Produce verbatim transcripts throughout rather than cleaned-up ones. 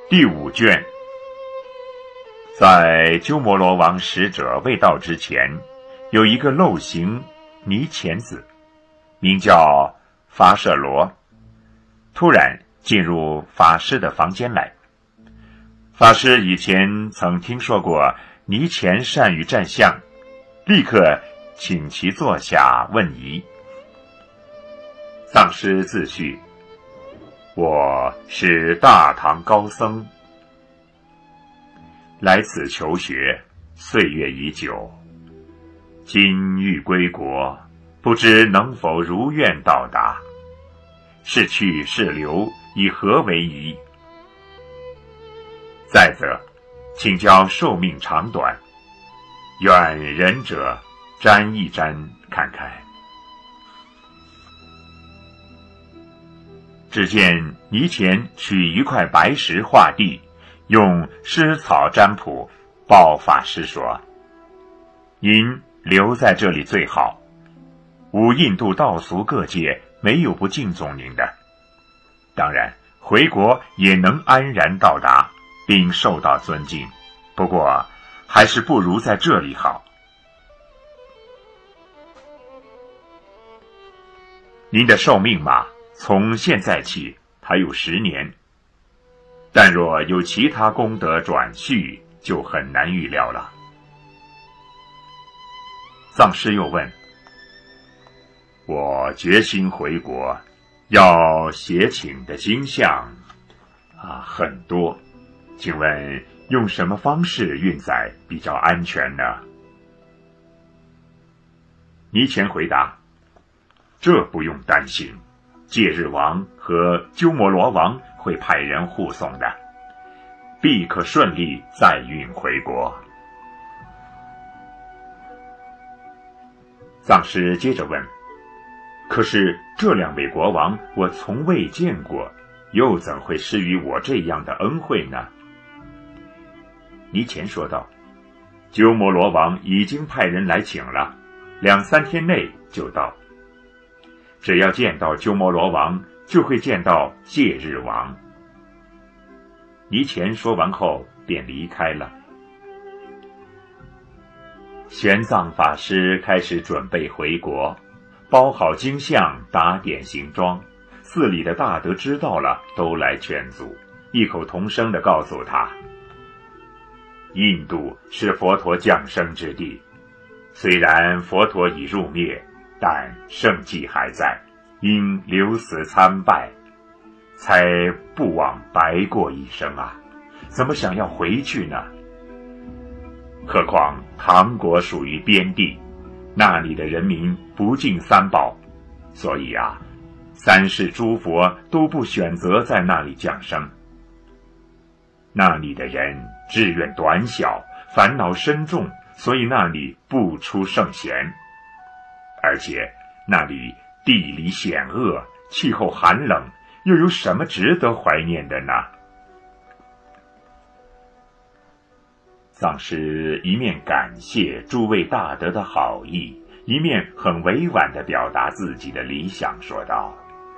第五卷。在鸠摩罗王使者未到之前，有一个陋行尼乾子，名叫伐舍罗，突然进入法师的房间来。法师以前曾听说过尼乾善于占相，立刻请其坐下问疑。藏师自叙：我是大唐高僧，来此求学，岁月已久，今欲归国，不知能否如愿到达，是去是留，以何为宜？再则，请教寿命长短，愿仁者沾一沾看看。只见尼乾取一块白石画地，用湿草占卜，报法师说：您留在这里最好，吾印度道俗各界没有不敬重您的，当然回国也能安然到达，并受到尊敬，不过还是不如在这里好。您的寿命嘛，从现在起还有十年，但若有其他功德转续，就很难预料了。藏师又问：我决心回国，要写请的经项啊很多，请问用什么方式运载比较安全呢？尼乾回答：这不用担心，戒日王和鸠摩罗王会派人护送的，必可顺利载运回国。藏师接着问：可是这两位国王我从未见过，又怎会施予我这样的恩惠呢？尼乾说道：鸠摩罗王已经派人来请了，两三天内就到。只要见到鸠摩罗王，就会见到戒日王。尼乾说完后便离开了。玄奘法师开始准备回国，包好经项，打点行装。寺里的大德知道了，都来劝阻，异口同声地告诉他：印度是佛陀降生之地，虽然佛陀已入灭，但圣迹还在，应留死参拜，才不枉白过一生啊！怎么想要回去呢？何况唐国属于边地，那里的人民不敬三宝，所以啊，三世诸佛都不选择在那里降生。那里的人志愿短小，烦恼深重，所以那里不出圣贤。而且那里地理险恶，气候寒冷，又有什么值得怀念的呢？藏师一面感谢诸位大德的好意，一面很委婉地表达自己的理想，说道：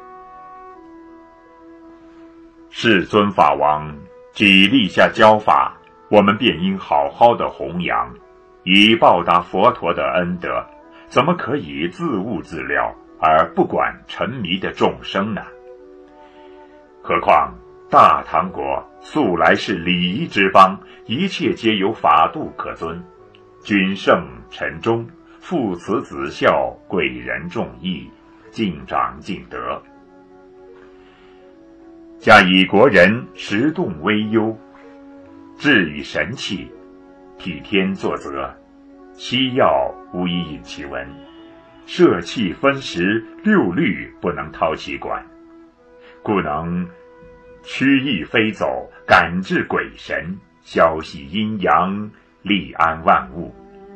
世尊法王既立下教法，我们便应好好的弘扬，以报答佛陀的恩德，怎么可以自误自料，而不管沉迷的众生呢？何况大唐国素来是礼仪之邦，一切皆有法度可遵，君圣臣忠，父慈子孝，贵人重义，敬长敬德。加以国人时动微忧，治与神器，体天作则，七要无一引其文，摄气分时，六律不能掏其管，故能驱疫飞走，感治鬼神，消息阴阳，利安万物。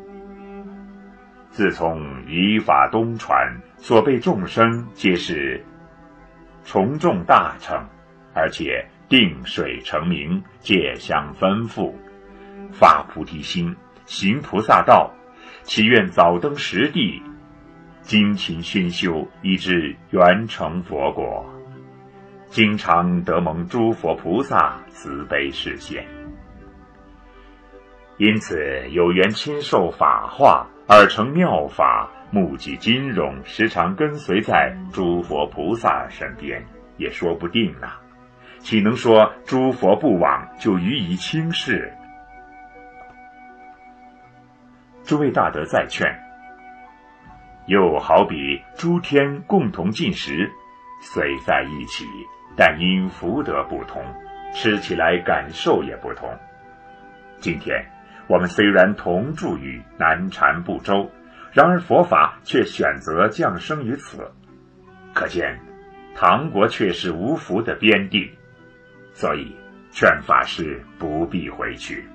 自从以法东传，所被众生皆是从众大乘，而且定水成名，戒相吩咐，发菩提心，行菩萨道，祈愿早登实地，精勤熏修，以至圆成佛果。 经常得蒙诸佛菩萨慈悲示现。因此有缘亲受法化而成妙法，目击金融，时常跟随在诸佛菩萨身边，也说不定呢。岂能说诸佛不往就予以轻视？诸位大德再劝，又好比诸天共同进食，虽在一起，但因福德不同，吃起来感受也不同。今天我们虽然同住于南禅部洲，然而佛法却选择降生于此，可见唐国却是无福的边地，所以劝法师不必回去。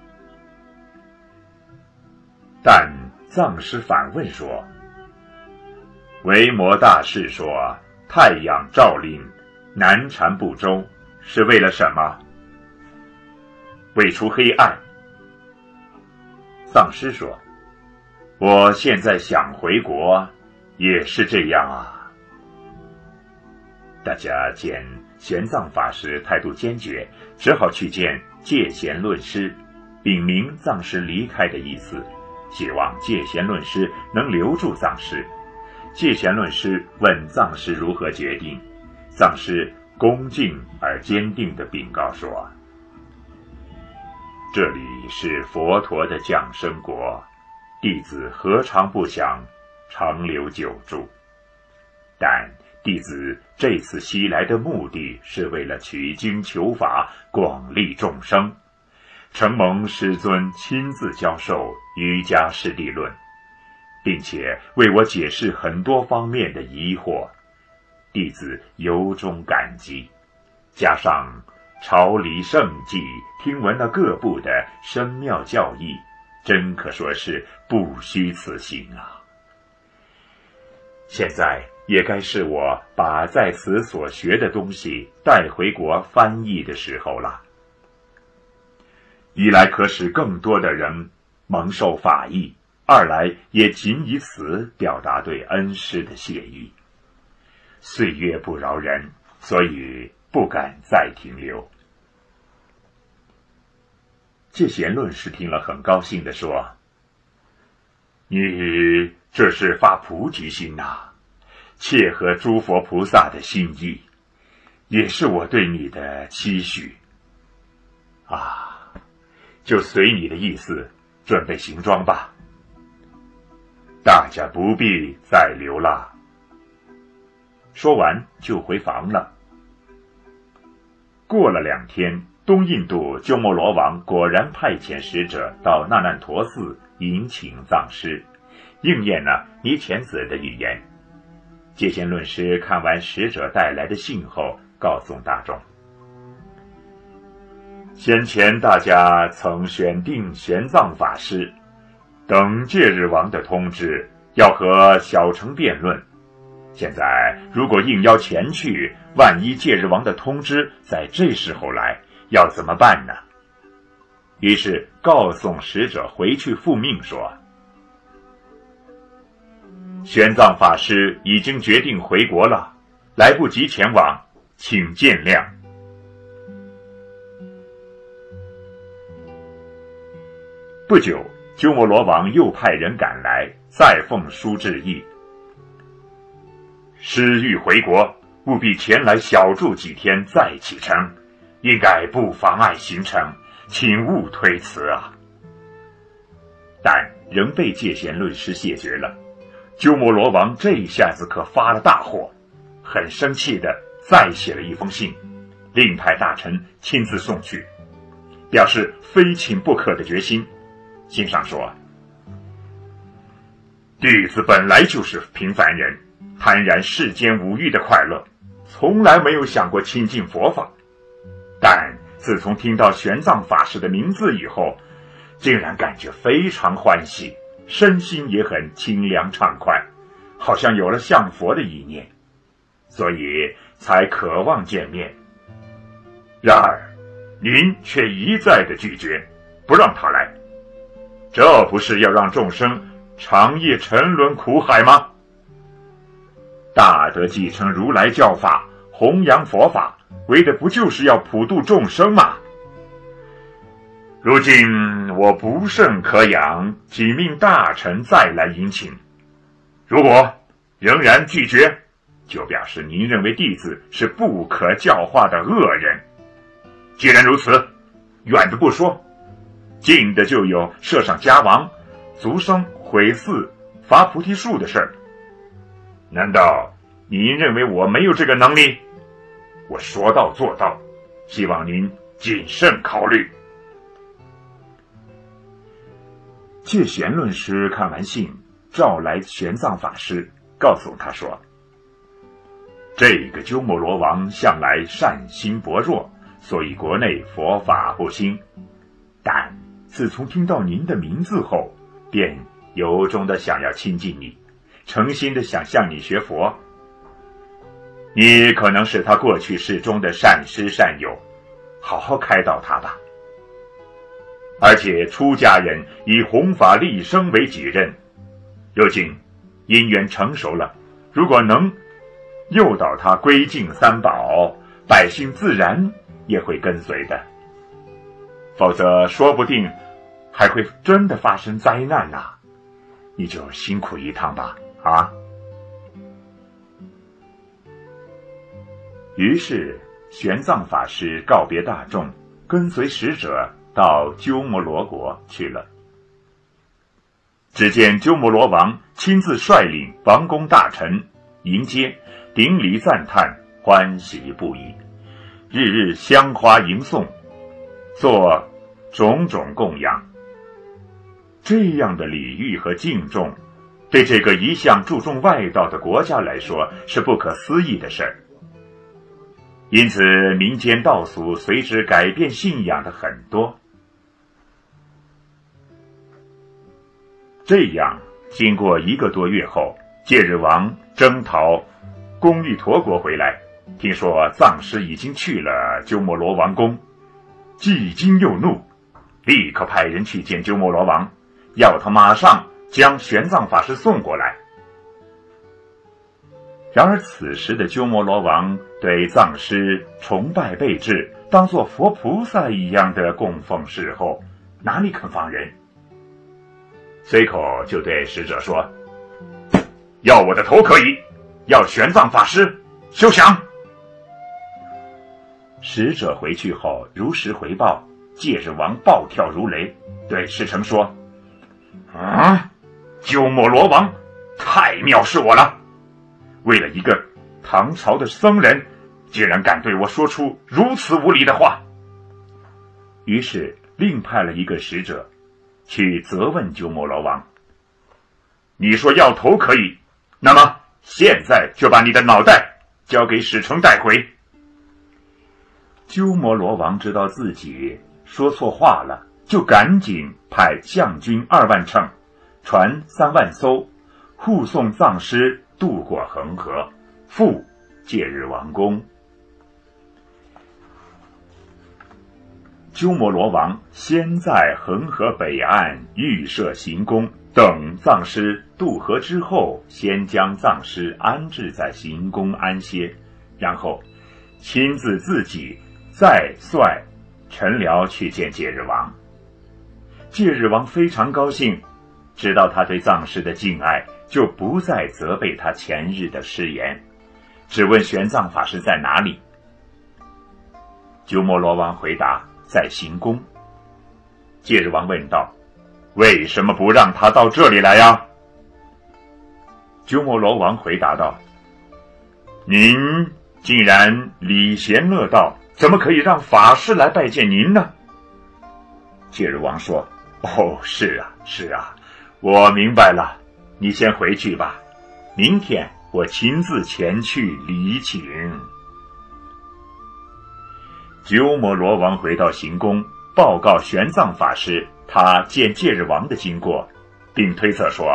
但藏师反问说，维摩大士说太阳照令南禅部洲是为了什么？为除黑暗。藏师说，我现在想回国也是这样啊。大家见玄奘法师态度坚决，只好去见戒贤论师，禀明藏师离开的意思，希望戒贤论师能留住藏师。戒贤论师问藏师如何决定，藏师恭敬而坚定地禀告说，这里是佛陀的降生国，弟子何尝不想长留久住，但弟子这次西来的目的是为了取经求法，广利众生，承蒙师尊亲自教授瑜伽师地论，并且为我解释很多方面的疑惑，弟子由衷感激。加上朝礼圣迹，听闻了各部的深妙教义，真可说是不虚此行啊。现在也该是我把在此所学的东西带回国翻译的时候了。一来可使更多的人蒙受法益，二来也仅以此表达对恩师的谢意。岁月不饶人，所以不敢再停留。戒贤论师听了很高兴地说，你这是发菩提心呐、啊，切合诸佛菩萨的心意，也是我对你的期许啊，就随你的意思准备行装吧，大家不必再留了。说完就回房了。过了两天，东印度鸠摩罗王果然派遣使者到那难陀寺迎请藏师，应验了尼乾子的预言。戒贤论师看完使者带来的信后，告诉大众，先前大家曾选定玄奘法师，等戒日王的通知，要和小乘辩论。现在如果应邀前去，万一戒日王的通知在这时候来，要怎么办呢？于是告诉使者回去复命说，玄奘法师已经决定回国了，来不及前往，请见谅。不久，鸠摩罗王又派人赶来，再奉书致意，师欲回国，务必前来小住几天再启程，应该不妨碍行程，请勿推辞啊。但仍被戒贤论师谢绝了。鸠摩罗王这一下子可发了大火，很生气的再写了一封信，另派大臣亲自送去，表示非请不可的决心。信上说，弟子本来就是平凡人，贪然世间五欲的快乐，从来没有想过亲近佛法，但自从听到玄奘法师的名字以后，竟然感觉非常欢喜，身心也很清凉畅快，好像有了向佛的意念，所以才渴望见面。然而您却一再的拒绝，不让他来，这不是要让众生长夜沉沦苦海吗？大德继承如来教法， 弘扬佛法，为的不就是要普度众生吗？如今我不甚可养，请命大臣再来迎请。如果仍然拒绝，就表示您认为弟子是不可教化的恶人。既然如此，远的不说，近的就有设上家王、族生毁寺、伐菩提树的事儿。难道您认为我没有这个能力？我说到做到，希望您谨慎考虑。戒贤论师看完信，召来玄奘法师，告诉他说，这个鸠摩罗王向来善心薄弱，所以国内佛法不兴，但自从听到您的名字后，便由衷的想要亲近你，诚心的想向你学佛。你可能是他过去世中的善师善友，好好开导他吧。而且出家人以弘法利生为己任，如今因缘成熟了，如果能诱导他归敬三宝，百姓自然也会跟随的。否则说不定还会真的发生灾难啊！你就辛苦一趟吧，啊！于是玄奘法师告别大众，跟随使者到鸠摩罗国去了。只见鸠摩罗王亲自率领王公大臣迎接，顶礼赞叹，欢喜不已，日日香花迎送，做种种供养。这样的礼遇和敬重，对这个一向注重外道的国家来说是不可思议的事儿。因此民间道俗随之改变信仰的很多。这样经过一个多月后，戒日王征讨宫玉陀国回来，听说藏师已经去了鸠摩罗王宫，既惊又怒，立刻派人去见鸠摩罗王，要他马上将玄奘法师送过来。然而此时的鸠摩罗王对藏师崇拜备至，当作佛菩萨一样的供奉侍候，哪里肯放人？随口就对使者说，要我的头可以，要玄奘法师休想。使者回去后如实回报，戒日王暴跳如雷，对侍臣说，啊，鸠摩罗王太藐视我了，为了一个唐朝的僧人，竟然敢对我说出如此无礼的话。于是另派了一个使者去责问鸠摩罗王，你说要头可以，那么现在就把你的脑袋交给使臣带回。鸠摩罗王知道自己说错话了，就赶紧派将军二万乘，船三万艘，护送藏师渡过恒河，赴戒日王宫。鸠摩罗王先在恒河北岸预设行宫，等藏师渡河之后，先将藏师安置在行宫安歇，然后亲自自己再率臣僚去见戒日王。戒日王非常高兴，知道他对藏师的敬爱，就不再责备他前日的失言，只问玄奘法师在哪里。鸠摩罗王回答，在行宫。戒日王问道，为什么不让他到这里来呀？鸠摩罗王回答道，您竟然礼贤乐道，怎么可以让法师来拜见您呢？戒日王说，哦，是啊是啊，我明白了，你先回去吧，明天我亲自前去礼请。鸠摩罗王回到行宫，报告玄奘法师他见戒日王的经过，并推测说，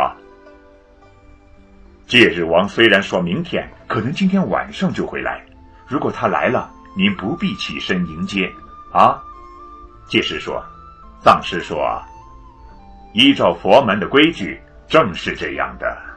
戒日王虽然说明天，可能今天晚上就回来，如果他来了，您不必起身迎接啊。戒师说，藏师说，依照佛门的规矩，正是这样的。